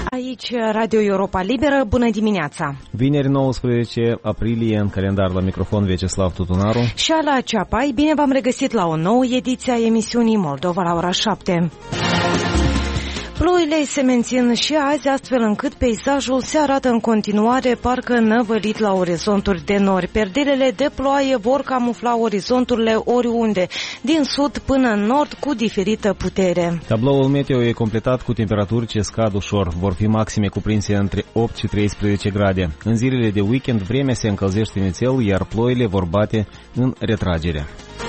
Aici Radio Europa Liberă, bună dimineața! Vineri 19 aprilie, în calendar, la microfon Vyacheslav Tutunaru și Ala Ceapai. Bine v-am regăsit la o nouă ediție a emisiunii Moldova la ora 7. Ploile se mențin și azi, astfel încât peisajul se arată în continuare parcă năvălit la orizonturi de nori. Perdelele de ploaie vor camufla orizonturile oriunde, din sud până în nord, cu diferită putere. Tabloul meteo e completat cu temperaturi ce scad ușor. Vor fi maxime cuprinse între 8 și 13 grade. În zilele de weekend, vremea se încălzește nițel, iar ploile vor bate în retragere.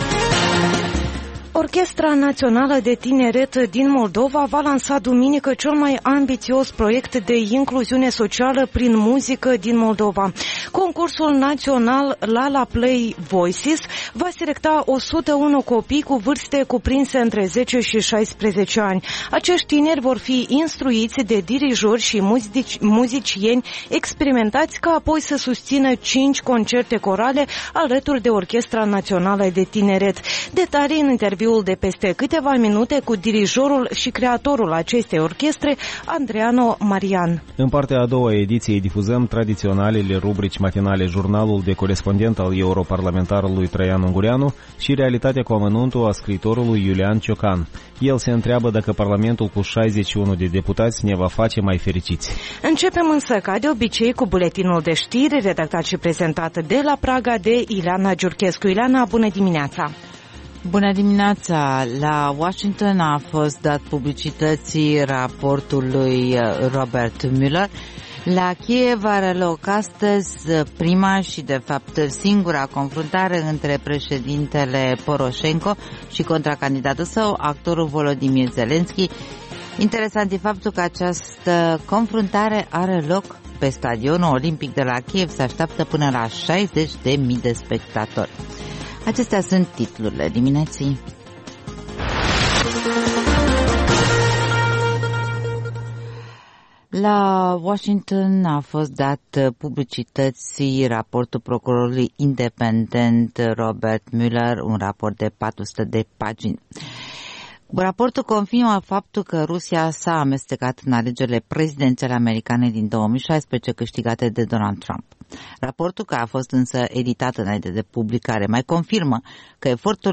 Orchestra Națională de Tineret din Moldova va lansa duminică cel mai ambițios proiect de incluziune socială prin muzică din Moldova. Concursul național Lala Play Voices va selecta 101 copii cu vârste cuprinse între 10 și 16 ani. Acești tineri vor fi instruiți de dirijori și muzicieni experimentați, ca apoi să susțină 5 concerte corale alături de Orchestra Națională de Tineret. Detalii în interviul de peste câteva minute cu dirijorul și creatorul acestei orchestre, Andreano Marian. În partea a doua ediției difuzăm tradiționalele rubrici matinale, jurnalul de corespondent al europarlamentarului Traian Ungureanu și realitatea cu amănuntul a scriitorului Iulian Ciocan. El se întreabă dacă Parlamentul cu 61 de deputați ne va face mai fericiți. Începem însă, ca de obicei, cu buletinul de știri redactat și prezentat de la Praga de Ileana Giurchescu. Ileana, bună dimineața! Bună dimineața! La Washington a fost dat publicității raportul lui Robert Mueller. La Kiev are loc astăzi prima și, de fapt, singura confruntare între președintele Poroșenko și contracandidatul său, actorul Volodymyr Zelensky. Interesant e faptul că această confruntare are loc pe stadionul olimpic de la Kiev. Se așteaptă până la 60.000 de spectatori. Acestea sunt titlurile dimineții. La Washington a fost dat publicității raportul procurorului independent Robert Mueller, un raport de 400 de pagini. Raportul confirmă faptul că Rusia s-a amestecat în alegerile prezidențiale americane din 2016 câștigate de Donald Trump. Raportul, care a fost însă editat înainte de publicare, mai confirmă că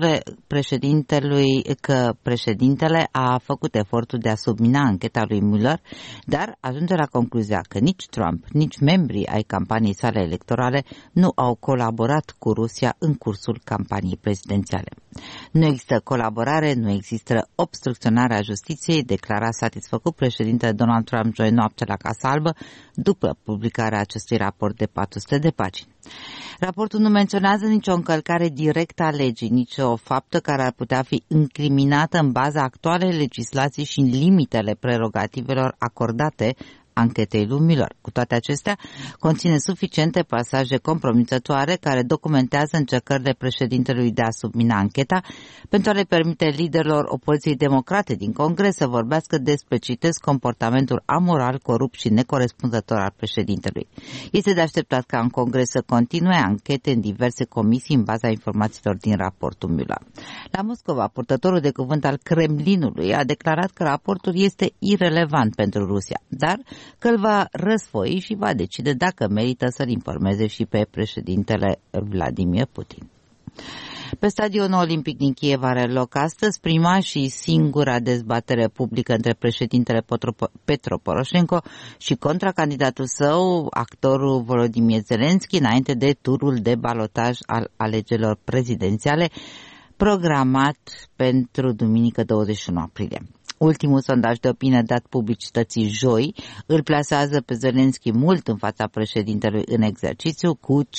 președintele a făcut efortul de a submina ancheta lui Mueller, dar ajunge la concluzia că nici Trump, nici membrii ai campaniei sale electorale nu au colaborat cu Rusia în cursul campaniei prezidențiale. Nu există colaborare, nu există obstrucționarea justiției, declara satisfăcut președintele Donald Trump joi noapte la Casa Albă, după publicarea acestui raport de 400 de pagini. Raportul nu menționează nicio încălcare directă a legii, nicio faptă care ar putea fi incriminată în baza actualei legislații și în limitele prerogativelor acordate anchetei lui Mueller. Cu toate acestea, conține suficiente pasaje compromițătoare care documentează încercările președintelui de a submina ancheta pentru a le permite liderilor opoziției democrate din Congres să vorbească despre, citesc, comportamentul amoral, corupt și necorespunzător al președintelui. Este de așteptat ca în Congres să continue anchete în diverse comisii în baza informațiilor din raportul Mueller. La Moscova, purtătorul de cuvânt al Kremlinului a declarat că raportul este irelevant pentru Rusia, dar că îl va răsfoi și va decide dacă merită să-l informeze și pe președintele Vladimir Putin. Pe stadionul olimpic din Kiev are loc astăzi prima și singura dezbatere publică între președintele Petro Poroșenko și contracandidatul său, actorul Volodymyr Zelensky, înainte de turul de balotaj al alegerilor prezidențiale, programat pentru duminică 21 aprilie. Ultimul sondaj de opinie dat publicității joi îl plasează pe Zelensky mult în fața președintelui în exercițiu, cu 57,9%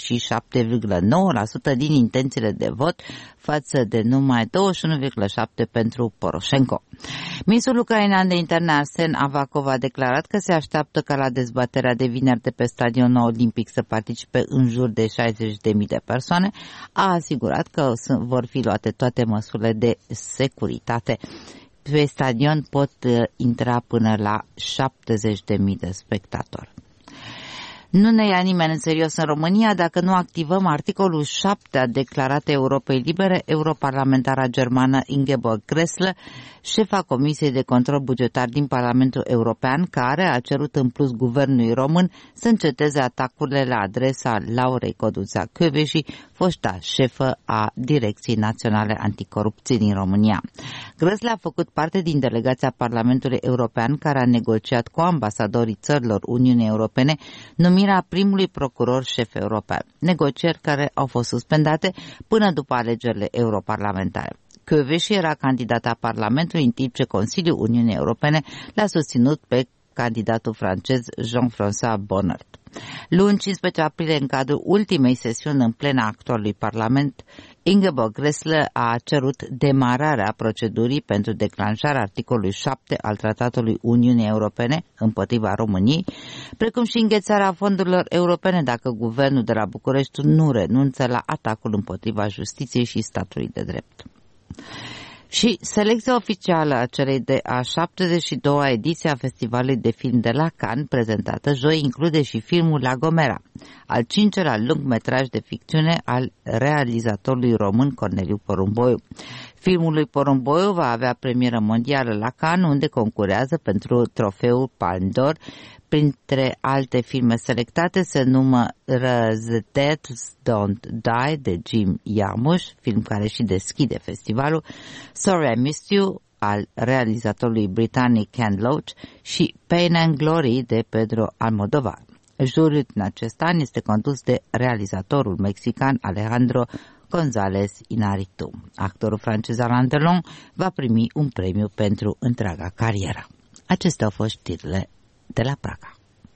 din intențiile de vot față de numai 21,7% pentru Poroșenko. Ministrul ucrainean de interne Arsen Avakov a declarat că se așteaptă ca la dezbaterea de vineri de pe stadionul olimpic să participe în jur de 60.000 de persoane. A asigurat că vor fi luate toate măsurile de securitate. Pe stadion pot intra până la 70.000 de spectatori. Nu ne ia nimeni în serios în România dacă nu activăm articolul 7 a Declarației Europei Libere. Europarlamentara germană Ingeborg Gressle, șefa Comisiei de Control Bugetar din Parlamentul European, care a cerut în plus guvernului român să înceteze atacurile la adresa Laurei Codruța Kövesi, fosta șefă a Direcției Naționale Anticorupție din România. Gressle a făcut parte din delegația Parlamentului European care a negociat cu ambasadorii țărilor Uniunii Europene numirea primului procuror șef european, negocieri care au fost suspendate până după alegerile europarlamentare. Kövesi era candidata Parlamentului în timp ce Consiliul Uniunii Europene l-a susținut pe candidatul francez Jean-François Bonnard. Luni 15 aprilie, în cadrul ultimei sesiuni în plena actualului Parlament, Ingeborg Gressle a cerut demararea procedurii pentru declanșarea articolului 7 al Tratatului Uniunii Europene împotriva României, precum și înghețarea fondurilor europene dacă guvernul de la București nu renunță la atacul împotriva justiției și statului de drept. Și selecția oficială a celei de a 72-a ediție a Festivalului de Film de la Cannes, prezentată joi, include și filmul La Gomera, al 5-lea lungmetraj de ficțiune al realizatorului român Corneliu Porumboiu. Filmul lui Porumboiu va avea premieră mondială la Cannes, unde concurează pentru trofeul Palme d'Or. Printre alte filme selectate se numără The Dead Don't Die de Jim Jarmusch, film care și deschide festivalul, Sorry I Missed You al realizatorului britanic Ken Loach și Pain and Glory de Pedro Almodóvar. Juriul în acest an este condus de realizatorul mexican Alejandro González Iñárritu. Actorul francez Alain Delon va primi un premiu pentru întreaga carieră. Acestea au fost știrile de la Praga.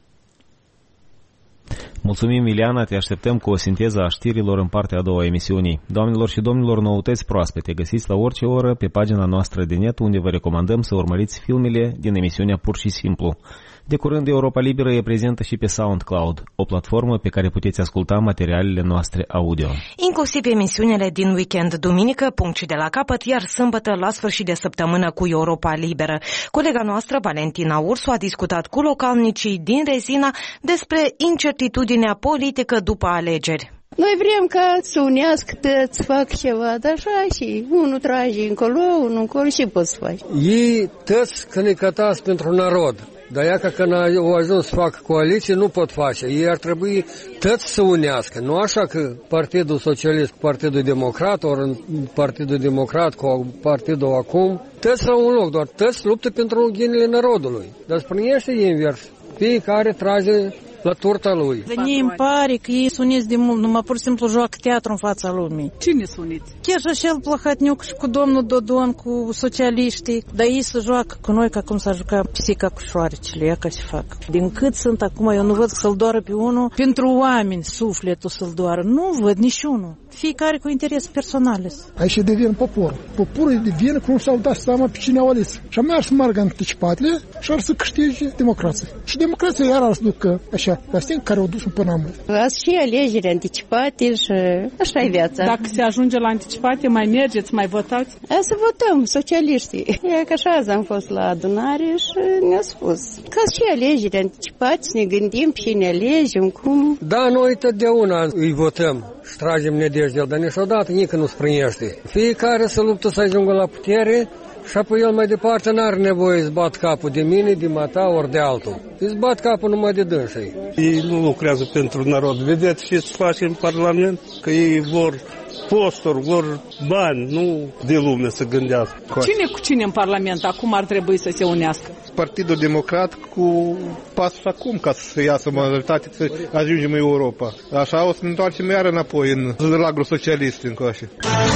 Mulțumim, Ileana, te așteptăm cu o sinteză a știrilor în partea a doua a emisiunii. Doamnelor și domnilor, noutăți proaspete găsiți la orice oră pe pagina noastră de net, unde vă recomandăm să urmăriți filmele din emisiunea Pur și Simplu. De curând, Europa Liberă e prezentă și pe SoundCloud, o platformă pe care puteți asculta materialele noastre audio. Inclusiv emisiunile din weekend, duminică, punct și de la capăt, iar sâmbătă la sfârșit de săptămână cu Europa Liberă. Colega noastră, Valentina Ursu, a discutat cu localnicii din Rezina despre incertitudinea politică după alegeri. Noi vrem ca să unească toți, fac ceva, dar așa și unul trage încolo, unul încolo și poți să faci. Ei toți cănicătați pentru narod. Dar ea că când au ajuns să facă coaliție, nu pot face. Ei ar trebui toți să unească. Nu așa că Partidul Socialist cu Partidul Democrat, ori Partidul Democrat cu Partidul acum, toți la un loc, doar toți luptă pentru ghinile narodului. Dar spunește invers. Fiecare trage la turta lui. Mie îmi pare că ei sunt uniți de mult, numai pur și simplu joacă teatru în fața lumii. Cine sunt uniți? Chiar și așa Plahotniuc și cu domnul Dodon, cu socialiștii, dar ei se joacă cu noi ca cum s-a jucat pisica cu șoarecele, ea ca se fac. Din cât sunt acum, eu nu văd să-l doară pe unul, pentru oameni sufletul să-l doară, nu văd niciunul. Fiecare cu interes personal. Aici devine poporul. Poporul devine cum s-au dat seama pe cine au ales. Și am mers să meargă anticipatele și ar să câștige democrația. Și democrația iar ar să ducă așa, la stâng care au dus până am mult. Azi și alegeri anticipate și așa e viața. Dacă se ajunge la anticipate, mai mergeți, mai votați? Să votăm, socialiștii. E că așa azi am fost la adunare și ne-a spus. Ca și alegeri anticipate, să ne gândim pe cine alegem, cum. Da, noi totdeauna îi votăm și tragem nădejdea, dar niciodată nici nu sprânește. Fiecare să luptă să ajungă la putere și apoi el mai departe n-are nevoie să bat capul de mine, de mata ori de altul. Îți bat capul numai de dânsii. Ei nu lucrează pentru narod. Vedeți ce se face în Parlament? Că ei vor posturi, vor bani, nu de lume să gândească. Cine cu cine în Parlament acum ar trebui să se unească? Partidul Democrat cu pasul acum ca să iasă majoritate, să ajungem în Europa. Așa o să ne întoarcem iar înapoi în lagul socialist încoace.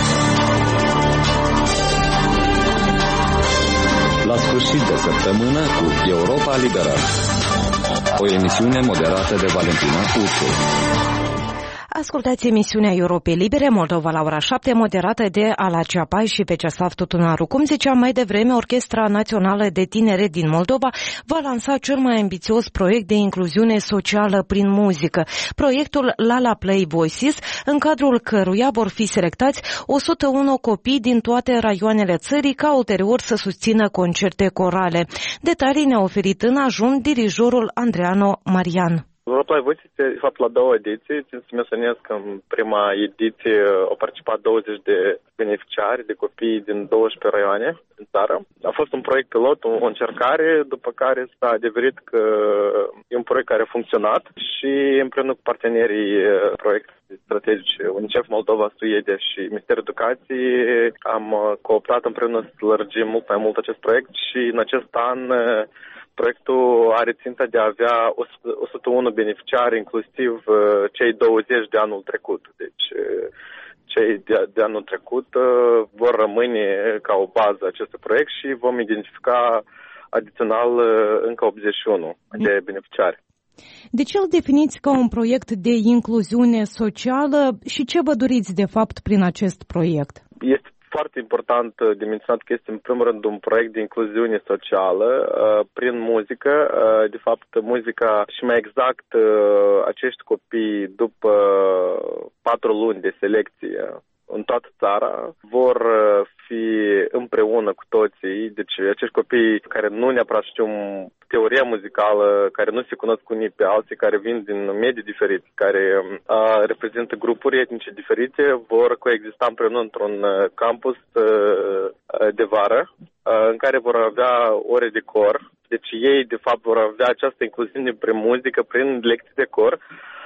La sfârșit de săptămână cu Europa Liberă. O emisiune moderată de Valentina Ursu. Ascultați emisiunea Europei Libere, Moldova la ora 7, moderată de Ala Ceapai și Veceslav Tutunaru. Cum ziceam mai devreme, Orchestra Națională de Tineret din Moldova va lansa cel mai ambițios proiect de incluziune socială prin muzică. Proiectul Lala Play Voices, în cadrul căruia vor fi selectați 101 copii din toate raioanele țării ca ulterior să susțină concerte corale. Detalii ne-a oferit în ajun dirijorul Andreano Marian. Europa la Voice este, de fapt, la 2 ediții. Țin să menționez că în prima ediție au participat 20 de beneficiari, de copii din 12 raioane din țară. A fost un proiect pilot, o încercare, după care s-a adeverit că e un proiect care a funcționat și împreună cu partenerii proiectului strategice UNICEF Moldova, Suedia și Ministerul Educației am cooptat împreună să lărgim mult mai mult acest proiect și în acest an proiectul are ținta de a avea 101 beneficiari, inclusiv cei 20 de anul trecut. Deci cei de anul trecut vor rămâne ca o bază acestui proiect și vom identifica adițional încă 81 de beneficiari. De ce îl definiți ca un proiect de incluziune socială și ce vă doriți de fapt prin acest proiect? Este foarte important de menționat că este în primul rând un proiect de incluziune socială prin muzică. De fapt, muzica și mai exact acești copii după 4 luni de selecție în toată țara vor fi împreună cu toții. Deci acești copii care nu neapărat știu teoria muzicală, care nu se cunosc unii pe alții, care vin din medii diferite, care reprezintă grupuri etnice diferite, vor coexista împreună într-un campus de vară în care vor avea ore de cor. Deci ei, de fapt, vor avea această incluziune prin muzică, prin lecții de cor.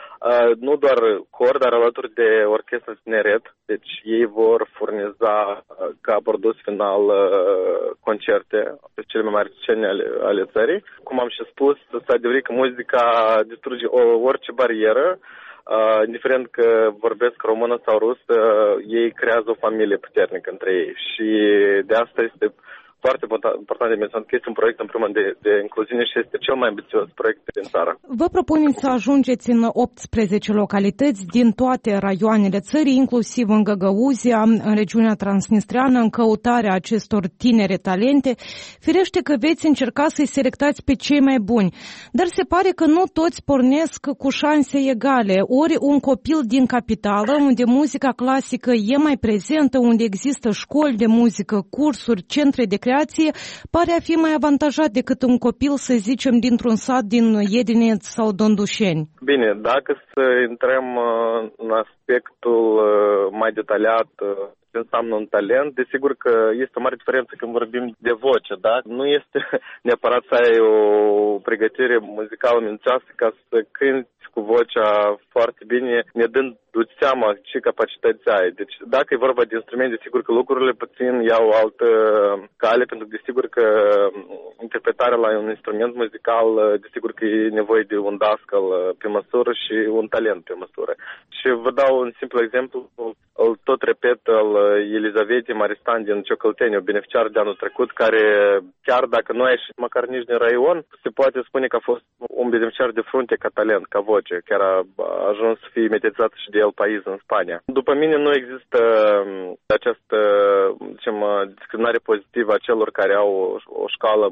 Nu doar cor, dar alături de orchestră tineret. Deci ei vor furniza ca produs final concerte pe cele mai mari scene ale țării. Cum am și spus, s-a adeverit că muzica distruge orice barieră. Indiferent că vorbesc română sau rusă, ei creează o familie puternică între ei. Și de asta este foarte important de menționat că este un proiect în primul rând de incluziune și este cel mai ambițios proiect din țară. Vă propuneți să ajungeți în 18 localități din toate raioanele țării, inclusiv în Găgăuzia, în regiunea transnistreană, în căutarea acestor tinere talente. Firește că veți încerca să-i selectați pe cei mai buni, dar se pare că nu toți pornesc cu șanse egale. Ori un copil din capitală, unde muzica clasică e mai prezentă, unde există școli de muzică, cursuri, centre de creație, pare a fi mai avantajat decât un copil, să zicem, dintr-un sat din Iedineț sau Dondușeni. Bine, dacă să intrăm în aspectul mai detaliat, ce înseamnă un talent, desigur că este o mare diferență când vorbim de voce, da? Nu este neapărat să ai o pregătire muzicală mințească ca să cânti cu vocea foarte bine, ne dându-ți seama ce capacități ai. Deci dacă e vorba de instrumente, desigur că lucrurile puțin iau o altă cale, pentru că desigur că interpretarea la un instrument muzical, desigur că e nevoie de un dascăl pe măsură și un talent pe măsură. Și vă dau un simplu exemplu, îl tot repet, al Elizavetei Maristan din Ciocălteni, o beneficiar de anul trecut, care chiar dacă nu a ieșit măcar nici din raion, se poate spune că a fost un beneficiar de frunte ca talent, ca voce. Chiar a ajuns să fie mediatizat și de El País în Spania. După mine nu există această, discriminare pozitivă a celor care au o școală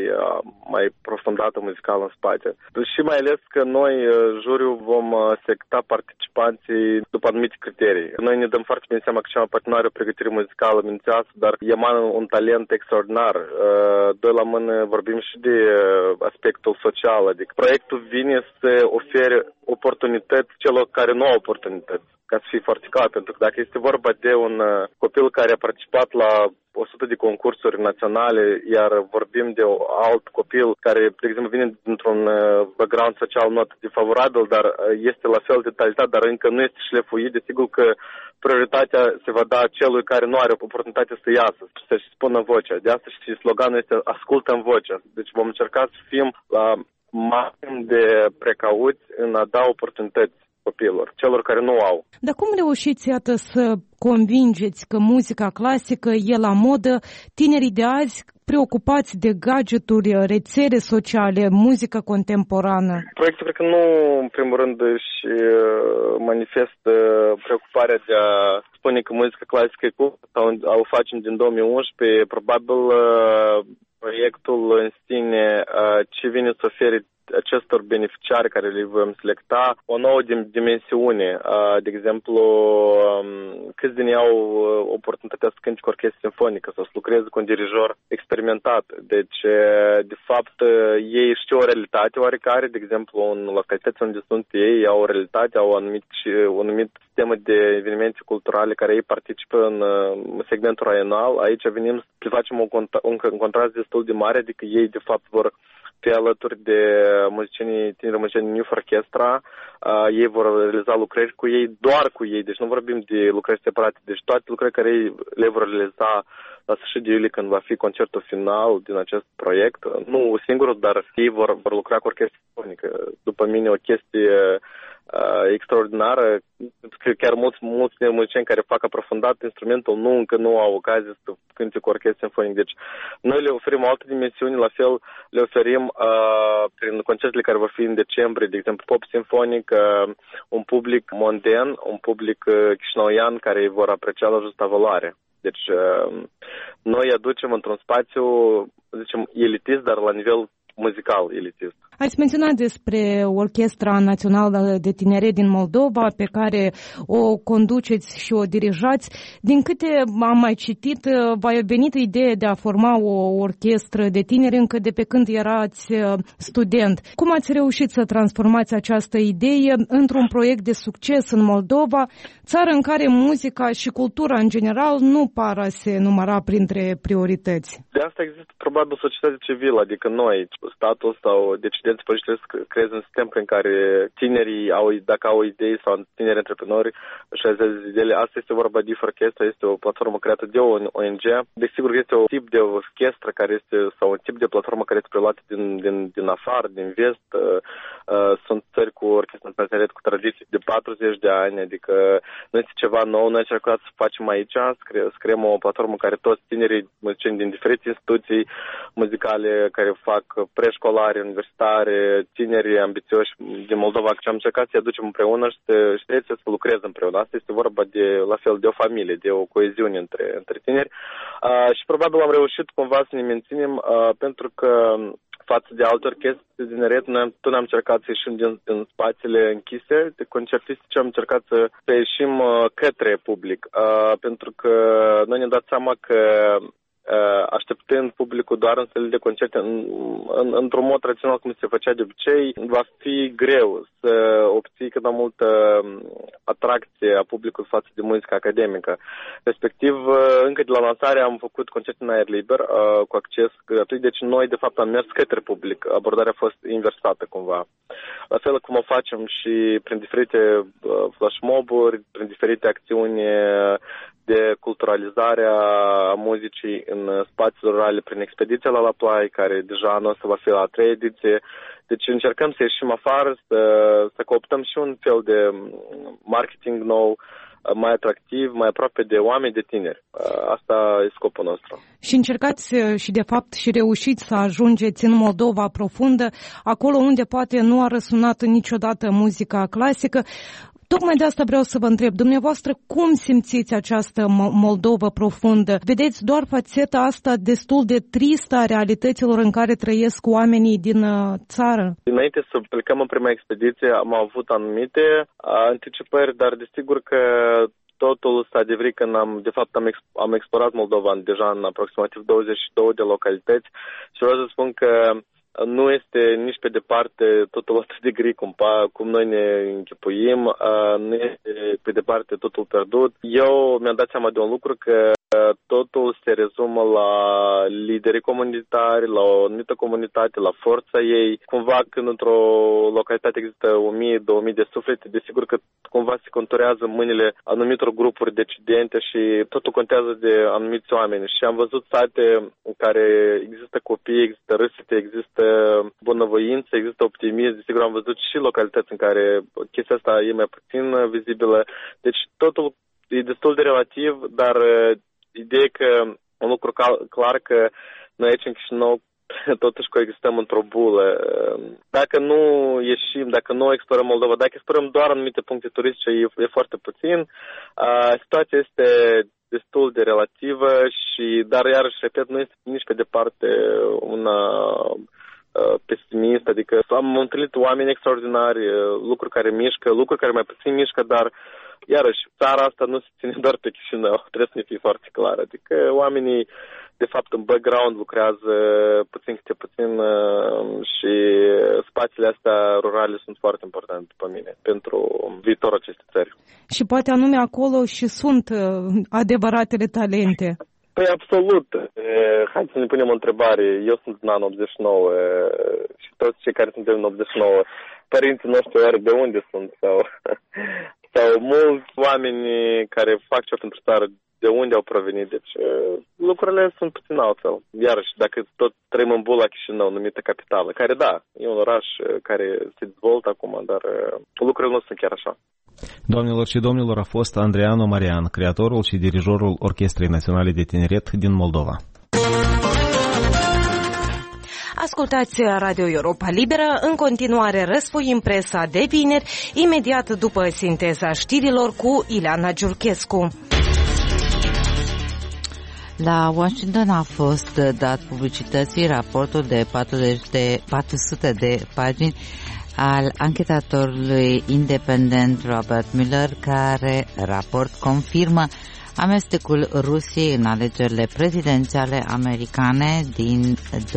mai profundată muzicală în spate. Și mai ales că noi, juriul, vom selecta participanții după anumite criterii. Noi ne dăm foarte bine seama că cea mai poate nu are o pregătire muzicală mințească, dar emană un talent extraordinar. Doi la mână vorbim și de aspectul social, adică proiectul vine să ofere oportunități celor care nu au oportunități, ca să fie foarte clar, pentru că dacă este vorba de un copil care a participat la 100 de concursuri naționale, iar vorbim de alt copil care, de exemplu, vine dintr-un background social not defavorabil, dar este la fel de talentat, dar încă nu este șlefuit, desigur că prioritatea se va da celui care nu are oportunitate să iasă, să-și spună vocea. De asta și sloganul este ascultă-mi vocea. Deci vom încerca să fim la maxim de precauți în a da oportunități copilor, celor care nu au. Dar cum reușiți, iată, să convingeți că muzica clasică e la modă, tinerii de azi preocupați de gadgeturi, rețele sociale, muzică contemporană? Proiectul cred că nu, în primul rând, își manifestă preocuparea de a spune că muzica clasică e cool sau o facem din 2011. Probabil proiectul în sine ce vine să ofere acestor beneficiari care le vom selecta o nouă dimensiune. De exemplu, câți din ei au oportunitatea să cânte cu orchestră simfonică sau să lucreze cu un dirijor experimentat. Deci, de fapt, ei știu o realitate oarecare. De exemplu, în localitățile unde sunt ei au o realitate, au un anumit sistem de evenimente culturale care ei participă în segmentul anual. Aici venim să facem un contrast destul de mare, adică ei, de fapt, vor fi alături de tineri muzicieni New Orchestra. Ei vor realiza lucrări cu ei, doar cu ei, deci nu vorbim de lucrări separate. Deci toate lucrări care ei le vor realiza la sfârșit de iulie, când va fi concertul final din acest proiect. Nu singurul, dar ei vor lucra cu orchestră simfonică. După mine, o chestie extraordinară. Cred că chiar mulți muzicieni care fac aprofundat instrumentul încă nu au ocazie să cânte cu orchestră simfonică. Deci noi le oferim o altă dimensiune, la fel le oferim prin concertele care vor fi în decembrie, de exemplu pop simfonic, un public mondan, un public chișinăuian care vor aprecia la justa valoare. Deci noi aducem într-un spațiu, zicem, elitist, dar la nivel muzical elitist. Ați menționat despre Orchestra Națională de Tineret din Moldova, pe care o conduceți și o dirijați. Din câte am mai citit, v-a venit ideea de a forma o orchestră de tineri încă de pe când erați student. Cum ați reușit să transformați această idee într-un proiect de succes în Moldova, țară în care muzica și cultura în general nu par a se număra printre priorități? De asta există probabil societatea civilă, adică noi, statul sau decidenții politici, creează un sistem prin care tinerii, dacă au idei sau tineri antreprenori, își realizează ideile. Asta este vorba de orchestră, este o platformă creată de o ONG. Desigur, este un tip de orchestră sau un tip de platformă care este preluată din afară, din vest. Sunt țări cu orchestră în parteneriat cu tradiții de 40 de ani, adică nu este ceva nou. Noi am încercat să facem aici, să creăm o platformă în care toți tinerii muzicieni din diferite instituții muzicale care fac preșcolari, universitari, tineri ambițioși din Moldova, ce am încercat să-i aducem împreună și să lucreze împreună. Asta este vorba la fel de o familie, de o coeziune între tineri. Și probabil am reușit cumva să ne menținem, pentru că față de alte orchestre de tineret, noi am încercat să ieșim din spațiile închise de concertistice, am încercat să ieșim către public, pentru că noi ne-am dat seama că așteptând publicul doar în sălile de concerte într-un mod tradițional cum se făcea de obicei, va fi greu să obții cât mai multă atracție a publicului față de muzica academică. Respectiv, încă de la lansare am făcut concerte în aer liber cu acces gratuit, deci noi de fapt am mers către public. Abordarea a fost inversată cumva. La fel cum o facem și prin diferite flash mob-uri, prin diferite acțiuni de culturalizare a muzicii în spațiile rurale prin expediția la Plai, care deja anul ăsta va fi la 3 ediție. Deci încercăm să ieșim afară, să cooptăm și un fel de marketing nou, mai atractiv, mai aproape de oameni, de tineri. Asta e scopul nostru. Și încercați și de fapt și reușiți să ajungeți în Moldova profundă, acolo unde poate nu a răsunat niciodată muzica clasică. Tocmai de asta vreau să vă întreb, dumneavoastră, cum simțiți această Moldovă profundă? Vedeți doar fațeta asta destul de tristă a realităților în care trăiesc oamenii din țară? Înainte să plecăm în prima expediție, am avut anumite anticipări, dar desigur că totul s-a adeverit când am explorat Moldova deja în aproximativ 22 de localități și vreau să spun că nu este nici pe departe totul atât de gri cum noi ne închipuim, nu este pe departe totul pierdut. Eu mi-am dat seama de un lucru, că totul se rezumă la liderii comunitari, la o anumită comunitate, la forța ei. Cumva când într-o localitate există 1000-2000 de suflete, desigur că cumva se conturează mâinile anumitor grupuri decidente și totul contează de anumiți oameni. Și am văzut sate în care există copii, există râsete, există bunăvoință, există optimism. Desigur am văzut și localități în care chestia asta e mai puțin vizibilă. Deci totul e destul de relativ, dar ideea e că un lucru clar că noi aici în Chișinău totuși coexistăm într-o bulă. Dacă nu ieșim, dacă nu explorăm Moldova, dacă explorăm doar anumite puncte turistice, e foarte puțin. Situația este destul de relativă, dar iarăși, repet, nu este nici pe departe una pesimist, adică am întâlnit oameni extraordinari, lucruri care mișcă, lucruri care mai puțin mișcă, dar iarăși, țara asta nu se ține doar pe Chișinău, trebuie să ne fie foarte clar. Adică oamenii, de fapt, în background lucrează puțin câte puțin și spațiile astea rurale sunt foarte importante după mine pentru viitorul acestei țări. Și poate anume acolo și sunt adevăratele talente. Păi absolut. Hai să ne punem o întrebare. Eu sunt din anul 89 și toți cei care suntem în 89, părinții noștri oare de unde sunt? Sau mulți oameni care fac ceva pentru țară, de unde au provenit? Deci lucrurile sunt puțin altfel. Iarăși, dacă tot trăim în bula Chișinău, numită capitală, care da, e un oraș care se dezvoltă acum, dar lucrurile nu sunt chiar așa. Doamnelor și domnilor, a fost Andreanu Marian, creatorul și dirijorul Orchestrei Naționale de Tineret din Moldova. Ascultați Radio Europa Liberă, în continuare răsfoim presa de vineri, imediat după sinteza știrilor cu Ileana Giurchescu. La Washington a fost dat publicității raportul de 400 de pagini al anchetatorului independent Robert Mueller, care raport confirmă amestecul Rusiei în alegerile prezidențiale americane din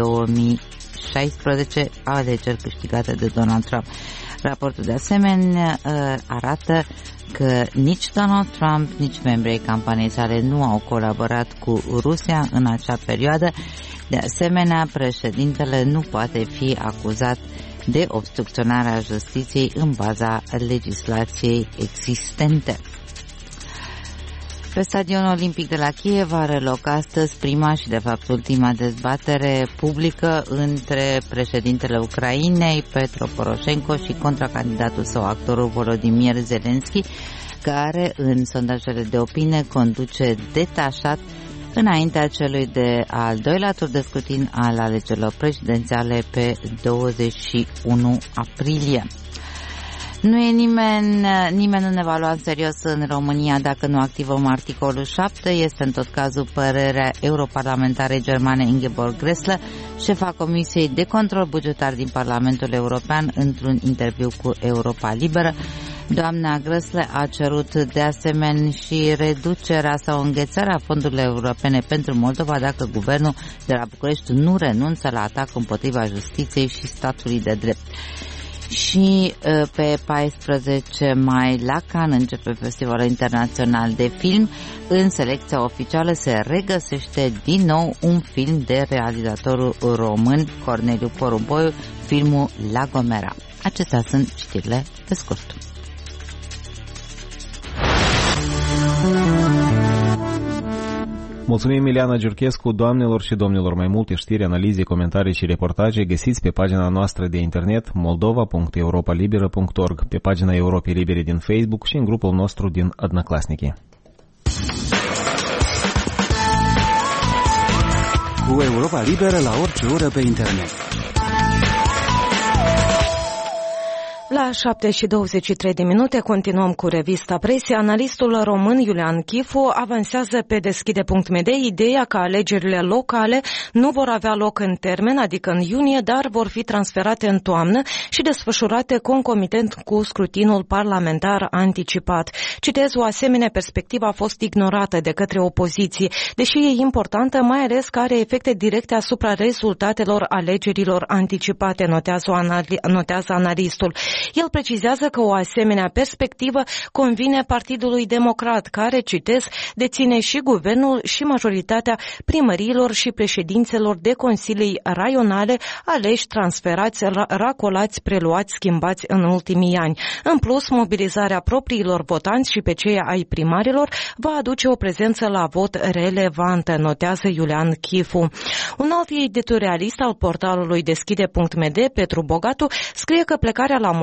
2016, alegeri câștigate de Donald Trump. Raportul de asemenea arată că nici Donald Trump, nici membrii campaniei sale nu au colaborat cu Rusia în acea perioadă. De asemenea, președintele nu poate fi acuzat de obstrucționarea justiției în baza legislației existente. Pe stadionul olimpic de la Kiev are loc astăzi prima și de fapt ultima dezbatere publică între președintele Ucrainei, Petro Poroșenko, și contracandidatul său, actorul Volodymyr Zelensky, care în sondajele de opinie conduce detașat înaintea celui de al doilea tur de scrutin al alegerilor prezidențiale pe 21 aprilie. Nu e nimeni nu ne va lua în serios în România dacă nu activăm articolul 7. Este în tot cazul părerea europarlamentarei germane Ingeborg Gressle, șefa Comisiei de Control Bugetar din Parlamentul European, într-un interviu cu Europa Liberă. Doamna Gressle a cerut de asemenea și reducerea sau înghețarea fondurilor europene pentru Moldova dacă guvernul de la București nu renunță la atac împotriva justiției și statului de drept. Și pe 14 mai la Cannes începe Festivalul Internațional de Film. În selecția oficială se regăsește din nou un film de realizatorul român Corneliu Porumboiu, filmul La Gomera. Acestea sunt știrile pe scurt. Mulțumim, Ileana Giurchescu. Doamnelor și domnilor, mai multe știri, analize, comentarii și reportaje găsiți pe pagina noastră de internet moldova.europalibera.org, pe pagina Europei Libere din Facebook și în grupul nostru din Одноклассники. Cu Europa Liberă la orice oră pe internet. La 7:23 continuăm cu revista Presie. Analistul român Iulian Chifu avansează pe Deschide.md ideea că alegerile locale nu vor avea loc în termen, adică în iunie, dar vor fi transferate în toamnă și desfășurate concomitent cu scrutinul parlamentar anticipat. Citez, o asemenea perspectivă a fost ignorată de către opoziție, deși e importantă, mai ales că are efecte directe asupra rezultatelor alegerilor anticipate, notează analistul. El precizează că o asemenea perspectivă convine Partidului Democrat, care, citez, deține și guvernul și majoritatea primăriilor și președințelor de consilii raionale aleși, transferați, racolați, preluați, schimbați în ultimii ani. În plus, mobilizarea propriilor votanți și pe cei ai primarilor va aduce o prezență la vot relevantă, notează Iulian Chifu. Un alt editorialist al portalului Deschide.md, Petru Bogatu, scrie că plecarea la Moscova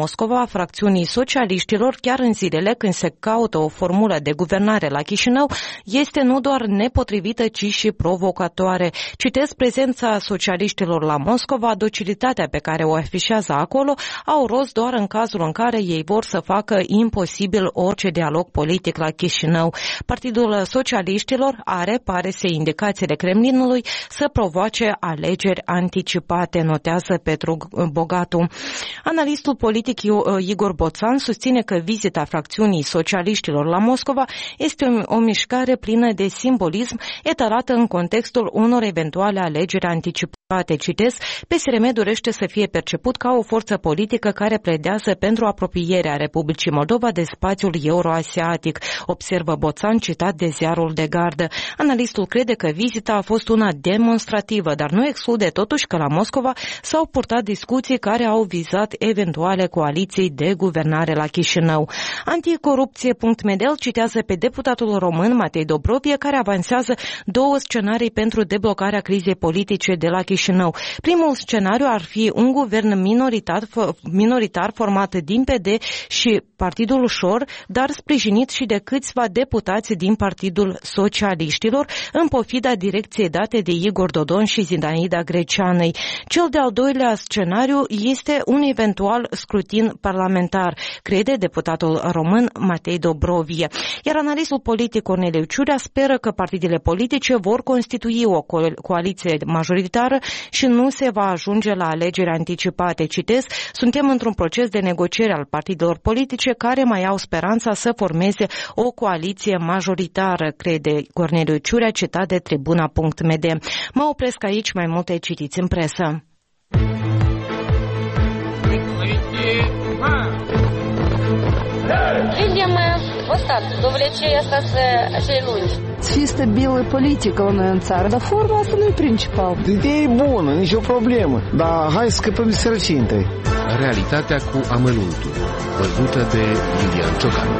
Moscova a fracțiunii socialiștilor, chiar în zilele când se caută o formulă de guvernare la Chișinău, este nu doar nepotrivită, ci și provocatoare. Citez: prezența socialiștilor la Moscova, docilitatea pe care o afișează acolo, au rost doar în cazul în care ei vor să facă imposibil orice dialog politic la Chișinău. Partidul Socialiștilor are, pare să indicațiile Kremlinului, să provoace alegeri anticipate, notează Petru Bogatu. Analistul politic Igor Boțan susține că vizita fracțiunii socialiștilor la Moscova este o mișcare plină de simbolism etalată în contextul unor eventuale alegeri anticipate. Citez: PSRM dorește să fie perceput ca o forță politică care pledează pentru apropierea Republicii Moldova de spațiul euroasiatic, observă Boțan, citat de ziarul de gardă. Analistul crede că vizita a fost una demonstrativă, dar nu exclude totuși că la Moscova s-au purtat discuții care au vizat eventuale coaliții de guvernare la Chișinău. Anticorupție.md citează pe deputatul român Matei Dobrovie, care avansează două scenarii pentru deblocarea crizei politice de la Chișinău. Primul scenariu ar fi un guvern minoritar format din PD și Partidul Ușor, dar sprijinit și de câțiva deputați din Partidul Socialiștilor, în pofida direcției date de Igor Dodon și Zinaida Greceanei. Cel de-al doilea scenariu este un eventual scrutin parlamentar, crede deputatul român Matei Dobrovie. Iar analistul politic Corneliu Ciurea speră că partidele politice vor constitui o coaliție majoritară și nu se va ajunge la alegeri anticipate. Citez: suntem într-un proces de negociere al partidelor politice care mai au speranța să formeze o coaliție majoritară, crede Corneliu Ciurea, citat de Tribuna.md. Mă opresc aici, mai multe citiți în presă. Видим вот так, довлечение остаться cei lungi. Fie stabilă politică la noi în țară, dar forma asta nu e principal. Ideea e bună, nicio problemă, dar hai să scăpăm de sărăcie întâi. Realitatea cu amănuntul, văzută de Iulian Ciocan.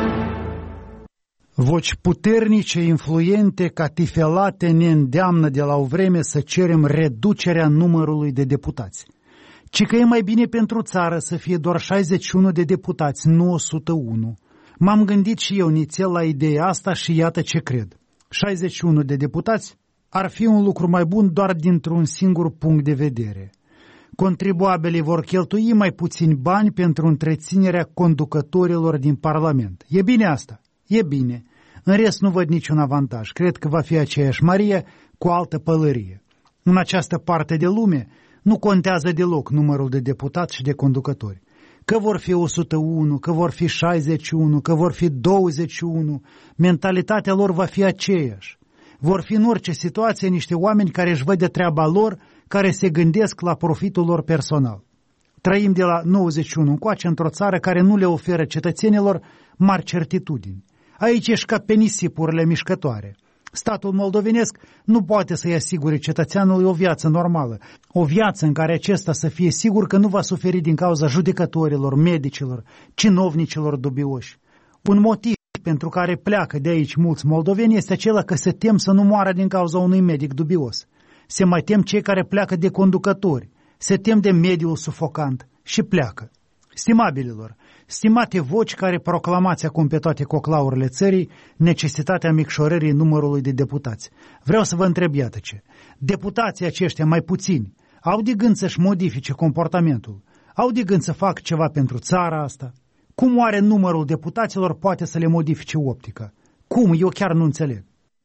Voci puternice, influente, catifelate ne îndeamnă de la o vreme să cerem reducerea numărului de deputați. Ci că e mai bine pentru țară să fie doar 61 de deputați, nu 101. M-am gândit și eu nițel la ideea asta și iată ce cred. 61 de deputați ar fi un lucru mai bun doar dintr-un singur punct de vedere. Contribuabilii vor cheltui mai puțini bani pentru întreținerea conducătorilor din Parlament. E bine asta? E bine. În rest nu văd niciun avantaj. Cred că va fi aceeași mărie cu altă pălărie. În această parte de lume nu contează deloc numărul de deputați și de conducători. Că vor fi 101, că vor fi 61, că vor fi 21, mentalitatea lor va fi aceeași. Vor fi în orice situație niște oameni care își văd de treaba lor, care se gândesc la profitul lor personal. Trăim de la 91 încoace într-o țară care nu le oferă cetățenilor mari certitudini. Aici ești ca pe nisipurile mișcătoare. Statul moldovenesc nu poate să-i asigure cetățeanului o viață normală, o viață în care acesta să fie sigur că nu va suferi din cauza judecătorilor, medicilor, cinovnicilor dubioși. Un motiv pentru care pleacă de aici mulți moldoveni este acela că se tem să nu moară din cauza unui medic dubios. Se mai tem cei care pleacă de conducători, se tem de mediul sufocant și pleacă. Stimabililor, stimate voci care proclamați acum pe toate coclaurile țării necesitatea micșorării numărului de deputați, vreau să vă întreb iată ce. Deputații aceștia mai puțini au de gând să-și modifice comportamentul, au de gând să facă ceva pentru țara asta? Cum oare numărul deputaților poate să le modifice optica? Cum? Eu chiar nu înțeleg.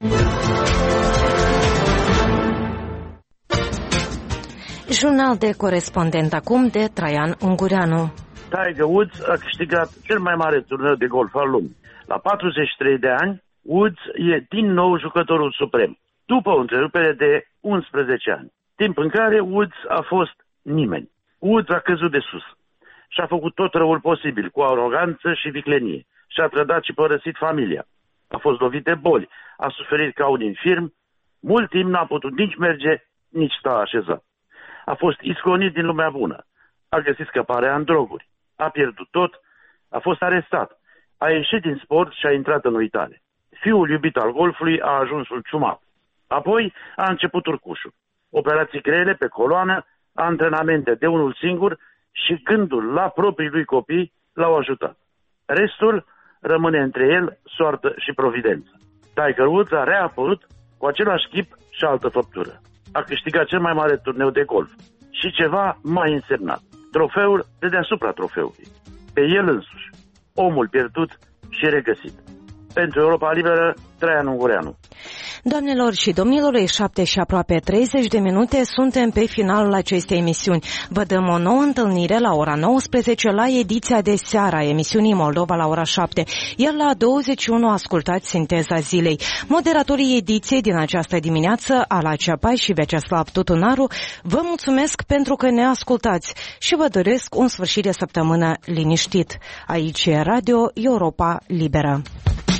Jurnal de corespondent acum de Traian Ungureanu. Tiger Woods a câștigat cel mai mare turneu de golf al lumii. La 43 de ani, Woods e din nou jucătorul suprem, după o întrerupere de 11 ani, timp în care Woods a fost nimeni. Woods a căzut de sus și a făcut tot răul posibil, cu aroganță și viclenie. Și-a trădat și părăsit familia. A fost lovit de boli, a suferit ca un infirm, mult timp n-a putut nici merge, nici sta așezat. A fost isconit din lumea bună, a găsit scăparea în droguri, a pierdut tot, a fost arestat, a ieșit din sport și a intrat în uitare. Fiul iubit al golfului a ajuns un ciumat. Apoi a început urcușul. Operații grele pe coloană, antrenamente de unul singur și gândul la proprii lui copii l-au ajutat. Restul rămâne între el, soartă și providență. Tiger Woods a reapărut cu același chip și altă făptură. A câștigat cel mai mare turneu de golf și ceva mai însemnat. Trofeul de deasupra trofeului. Pe el însuși, omul pierdut și regăsit. Pentru Europa Liberă, Traian Ungureanu. Doamnelor și domnilor, e 7 și aproape 30 de minute, suntem pe finalul acestei emisiuni. Vă dăm o nouă întâlnire la ora 19 la ediția de seară a emisiunii Moldova la ora 7, iar la 21 ascultați Sinteza Zilei. Moderatorii ediției din această dimineață, Ala Ceapai și Veceslav Tutunaru, vă mulțumesc pentru că ne ascultați și vă doresc un sfârșit de săptămână liniștit. Aici e Radio Europa Liberă.